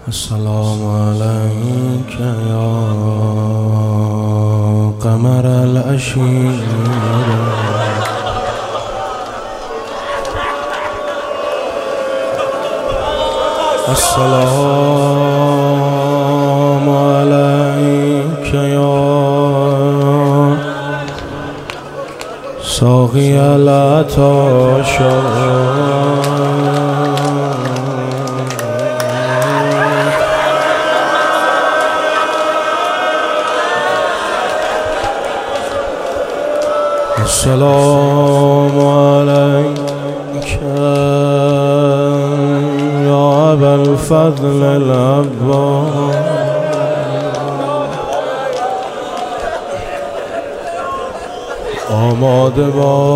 السلام عليك يا قمر الأشير. السلام عليك يا ساقي العطاش. السلام عليك يا أبا الفضل العباس. آماده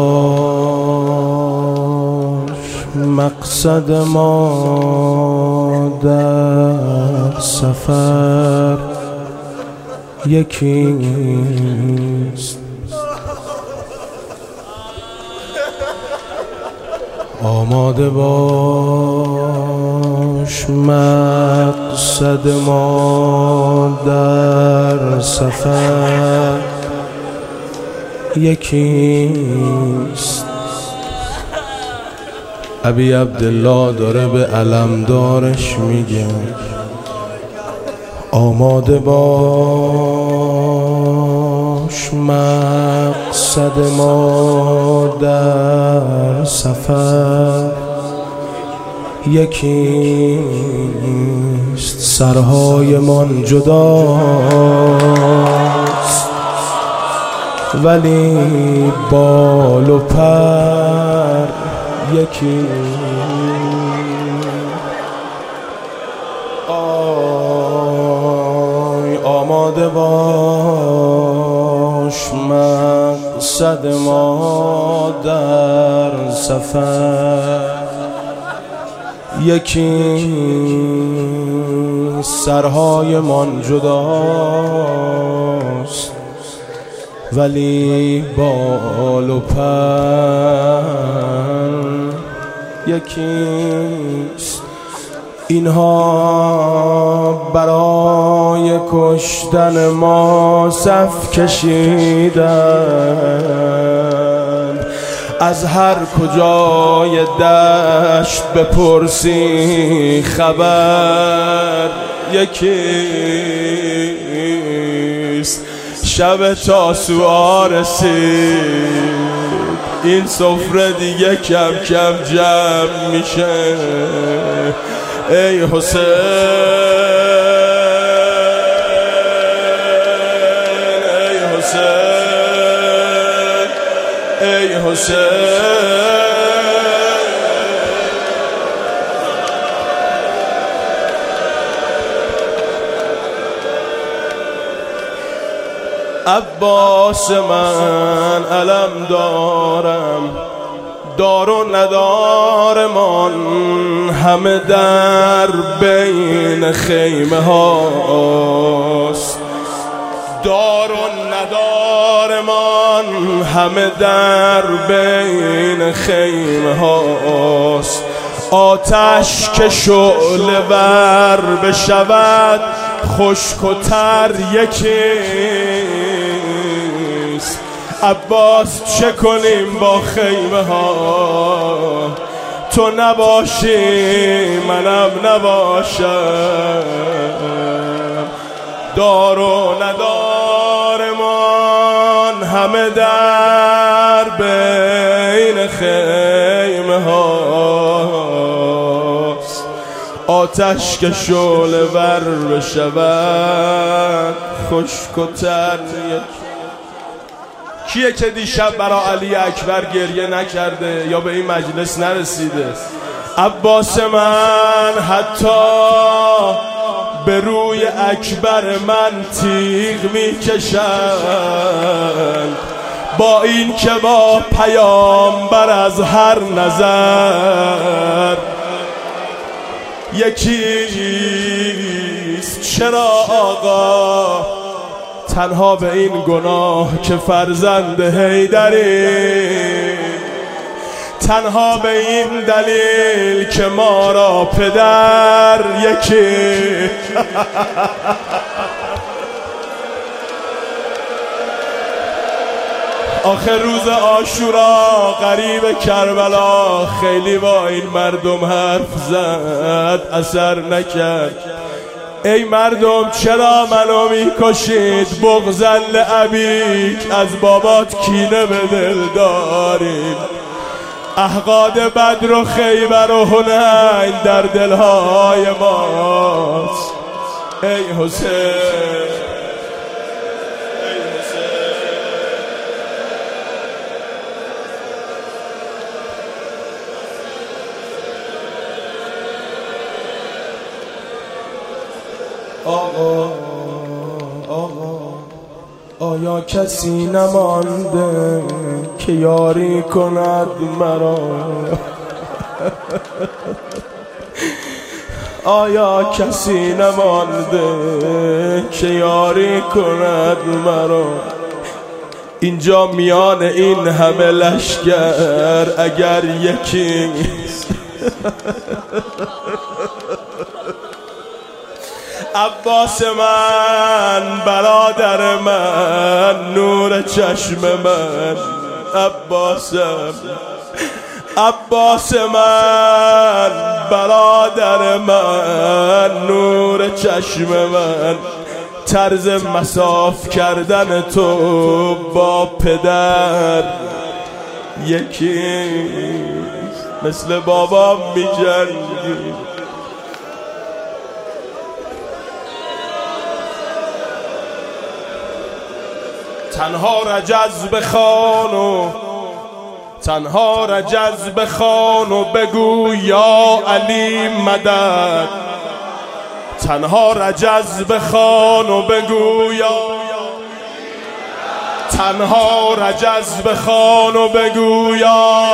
باش مقصد ما در سفر یکیست. آماده باش مقصد ما در سفر یکیست. ابی عبدالله داره به علمدارش میگه آماده باش مقصد ما در سفر یکیست. سرهایمان جداست ولی بال و پر یکی. آماده باش مقصد ما در سفر یکی. سرهایمان جداست ولی بال و پر یکیست. اینها برای کشتن ما صف کشیدند. از هر کجای دشت بپرسی خبر یکیست. شب تاسوعا رسید این سفره دیگه کم کم جمع میشه. ای حسین ای حسین ای حسین. عباس من علم دارم دار و ندارمان همه در بین خیمه هاست. دار و ندارمان همه در بین خیمه هاست. آتش که شعله ور بشود خشک و تر یکیست. عباس چه کنیم با خیمه ها؟ تو نباشی منم نباشم. دار و ندارمان همه در بین خیمه هاست. آتش که شعله ور بشود خشک و تر. کیه که دیشب برا علی اکبر گریه نکرده یا به این مجلس نرسیده؟ عباس من حتی به روی اکبر من تیغ میکشند با این که با پیامبر از هر نظر یکیست. چرا آقا تنها به این گناه که فرزند حیدری تنها به این دلیل که ما را پدر یکی آخر روز عاشورا غریب کربلا خیلی با این مردم حرف زد، اثر نکرد. ای مردم چرا منو میکشید؟ بغضاً لابیک، از بابات کینه به دل داریم. احقاد بدر و خیبر و حنین در دلهای ماست. ای حسین آقا آیا کسی نمانده که یاری کند مرا؟ آیا کسی نمانده که یاری کند مرا؟ اینجا میان این همه لشکر اگر یکی عباس من، برادر من، نور چشم من، عباس من، برادر من، نور چشم من. طرز مصاف کردن تو با پدر یکی، مثل بابا میجنگی. تنها رجز بخوان و بگو یا علی مدد. تنها رجز بخوان و بگو یا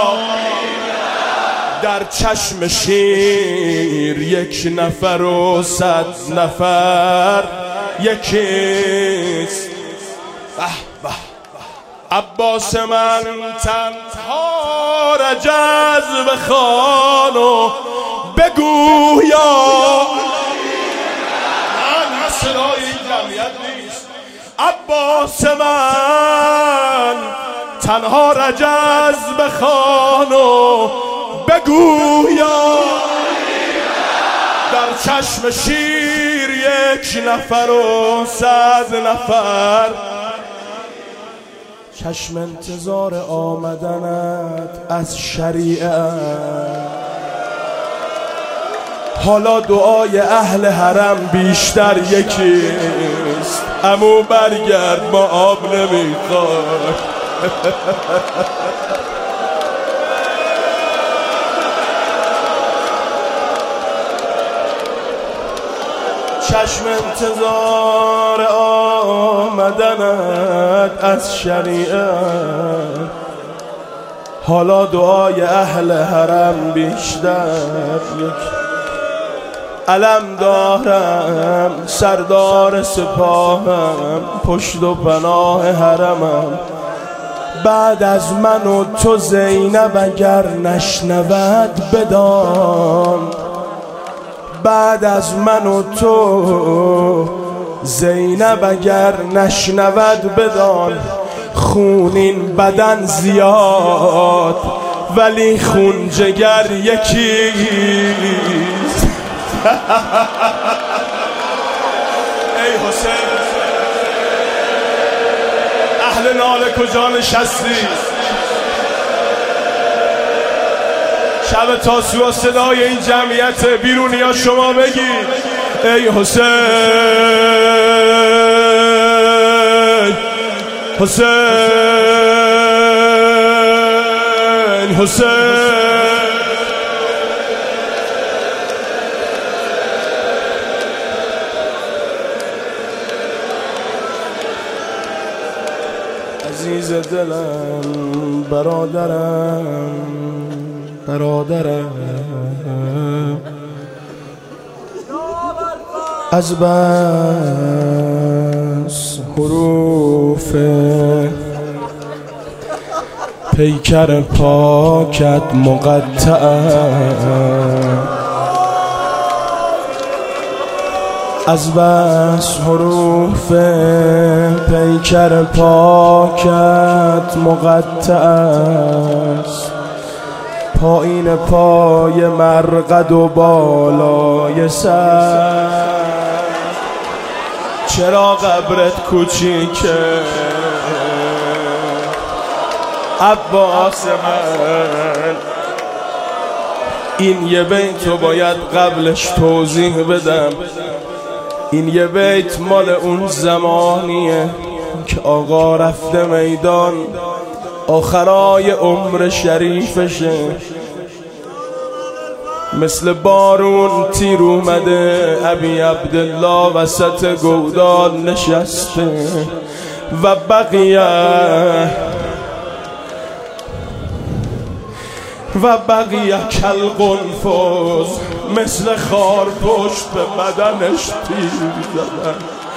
در چشم شیر یک نفر و 100 نفر یکیست. عباس من، تنها رجز بخوان و بگو یا نه صدای این جمعیت نیست. عباس من، تنها رجز بخوان و بگو یا در چشم شیر یک نفر و 100 نفر. چشم انتظار آمدنت از شریعت. حالا دعای اهل حرم بیشتر یکیست. عمو برگرد، ما آب نمیخواد. چشم انتظار آمدنت از شریعت. حالا دعای اهل حرم بیشتر یک. علم دارم، سردار سپاهم، پشت و پناه حرمم. بعد از من و تو زینب اگر نشنود بدان. بعد از من و تو زینب اگر نشنود بدان. خون این بدن زیاد ولی خون جگر یکیست. ای حسین، اهل ناله کجا نشستی؟ شب تاسوعا صدای این جمعیت بیرونی ها شما بگید ای حسین، حسین، حسین. عزیز دلم، برادرم از بس حروف پیکر پاکت مقطع از بس حروف پیکر پاکت مقطع است. پایین پای مرقد و بالای سر چرا قبرت کوچیکه عباس من؟ این یه بیتو باید قبلش توضیح بدم. این یه بیت مال اون زمانیه که آقا رفته میدان، آخرای عمر شریفشه، مثل بارون تیر اومده ابی عبدالله وسط گودال نشسته و بقیه کل قنفذ مثل خار پشت به بدنش تیر زدن.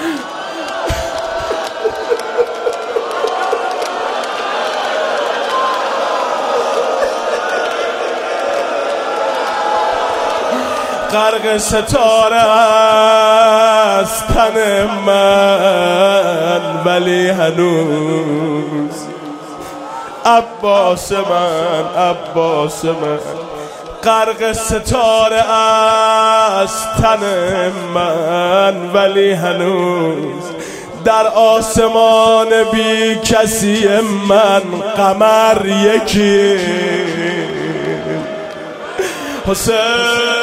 غرق ستاره است تن من ولی هنوز عباس من غرق ستاره است تن من ولی هنوز در آسمان بی کسی من قمر یکی حسین